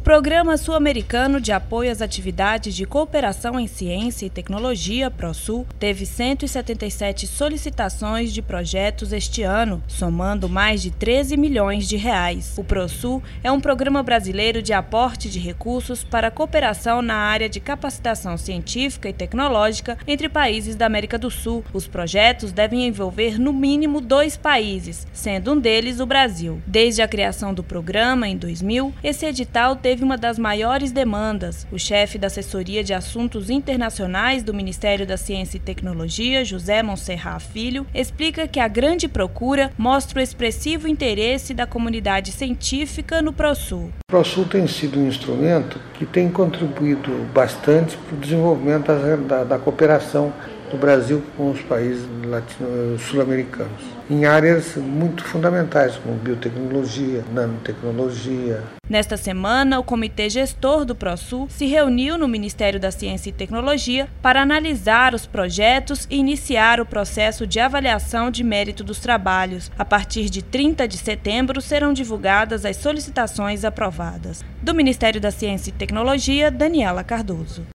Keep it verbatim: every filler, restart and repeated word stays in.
Programa Sul-Americano de Apoio às Atividades de Cooperação em Ciência e Tecnologia, PROSUL, teve cento e setenta e sete solicitações de projetos este ano, somando mais de treze milhões de reais. O PROSUL é um programa brasileiro de aporte de recursos para a cooperação na área de capacitação científica e tecnológica entre países da América do Sul. Os projetos devem envolver no mínimo dois países, sendo um deles o Brasil. Desde a criação do programa, em dois mil, esse edital teve uma das maiores demandas. O chefe da Assessoria de Assuntos Internacionais do Ministério da Ciência e Tecnologia, José Monserrat Filho, explica que a grande procura mostra o expressivo interesse da comunidade científica no PROSUL. O PROSUL tem sido um instrumento que tem contribuído bastante para o desenvolvimento da, da cooperação do Brasil com os países sul-americanos, em áreas muito fundamentais, como biotecnologia, nanotecnologia. Nesta semana, o Comitê Gestor do PROSUL se reuniu no Ministério da Ciência e Tecnologia para analisar os projetos e iniciar o processo de avaliação de mérito dos trabalhos. A partir de trinta de setembro, serão divulgadas as solicitações aprovadas. Do Ministério da Ciência e Tecnologia, Daniela Cardoso.